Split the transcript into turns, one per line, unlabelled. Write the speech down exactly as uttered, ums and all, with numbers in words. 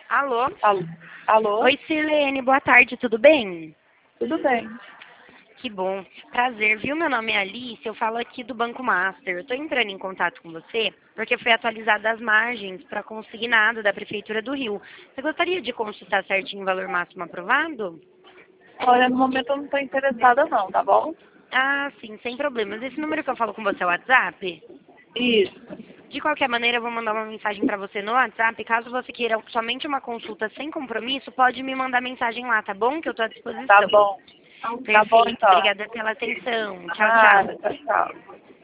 Alô?
Alô? Alô?
Oi, Sirlene, boa tarde, tudo bem?
Tudo bem?
Que bom. Prazer, viu? Meu nome é Alice, eu falo aqui do Banco Master. Eu estou entrando em contato com você porque foi atualizada as margens para consignado da Prefeitura do Rio. Você gostaria de consultar certinho o valor máximo aprovado?
Olha, no momento eu não estou interessada não, tá bom?
Ah, sim, sem problemas. Esse número que eu falo com você é o WhatsApp?
Isso.
De qualquer maneira, eu vou mandar uma mensagem para você no WhatsApp. Caso você queira somente uma consulta sem compromisso, pode me mandar mensagem lá, tá bom? Que eu estou à
Tá
disposição.
bom. Tá bom
Perfeito,
então.
obrigada pela atenção. Tchau,
Ah,
tchau.
tchau, tchau.